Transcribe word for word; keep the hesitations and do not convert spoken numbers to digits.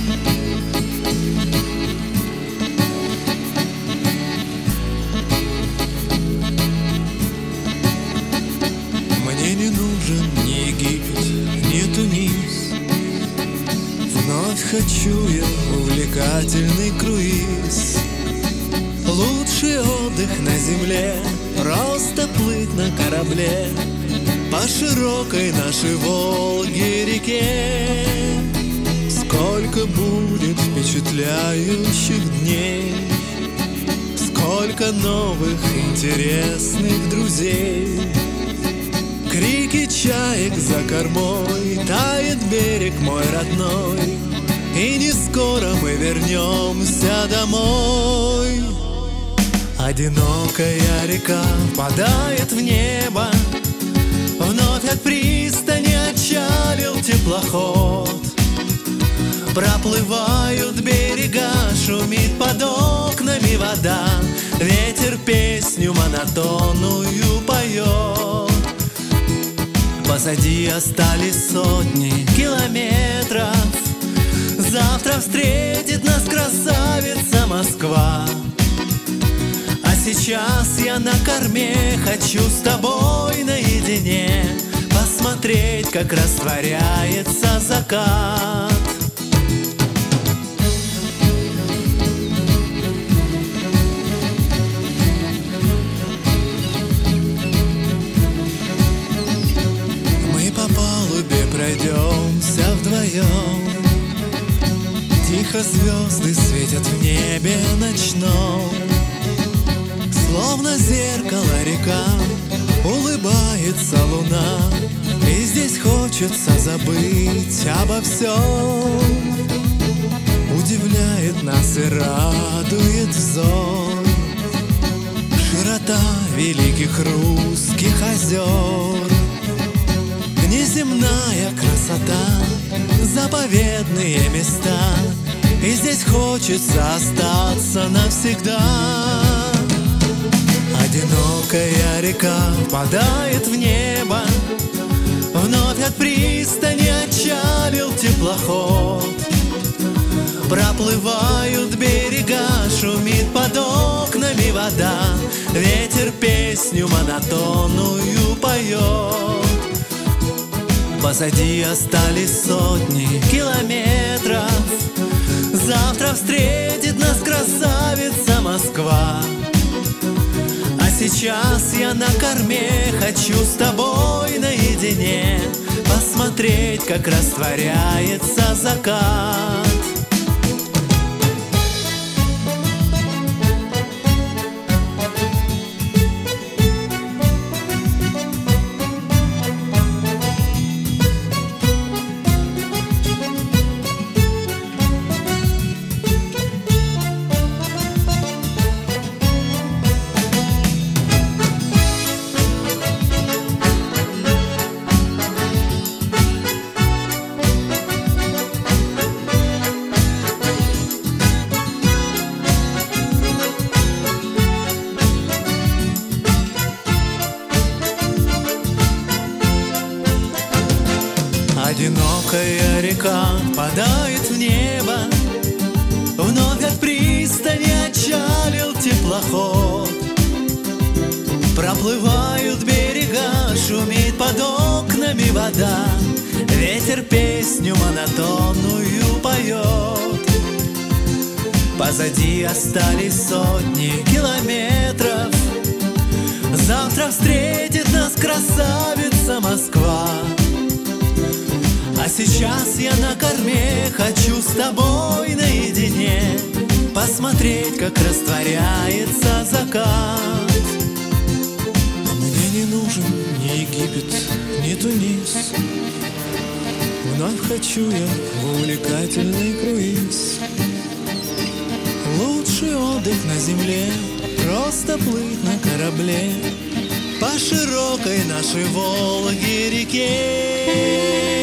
Мне не нужен ни Египет, ни Тунис. Вновь хочу я увлекательный круиз. Лучший отдых на земле — просто плыть на корабле по широкой нашей Волге-реке. Сколько будет впечатляющих дней, сколько новых интересных друзей. Крики чаек за кормой, тает берег мой родной, и не скоро мы вернемся домой. Одинокая река впадает в небо, вновь от пристани отчалил теплоход. Проплывают берега, шумит под окнами вода, ветер песню монотонную поет. Позади остались сотни километров, завтра встретит нас красавица Москва. А сейчас я на корме, хочу с тобой наедине посмотреть, как растворяется закат. Мы по палубе пройдемся вдвоем, тихо звезды светят в небе ночном. Словно зеркало река, улыбается луна, и здесь хочется забыть обо всем. Удивляет нас и радует взор широта великих русских озер. Неземная красота, заповедные места, и здесь хочется остаться навсегда. Одинокая река впадает в небо, вновь от пристани отчалил теплоход. Проплывают берега, шумит под окнами вода, ветер песню монотонную поет. Позади остались сотни километров, завтра встретит нас красавица Москва. А сейчас я на корме, хочу с тобой наедине посмотреть, как растворяется закат. Одинокая река впадает в небо, вновь от пристани отчалил теплоход. Проплывают берега, шумит под окнами вода, ветер песню монотонную поет. Позади остались сотни километров, завтра встретит нас красавица Москва. А сейчас я на корме, хочу с тобой наедине посмотреть, как растворяется закат. Мне не нужен ни Египет, ни Тунис. Вновь хочу я в увлекательный круиз. Лучший отдых на земле — просто плыть на корабле по широкой нашей Волге-реке.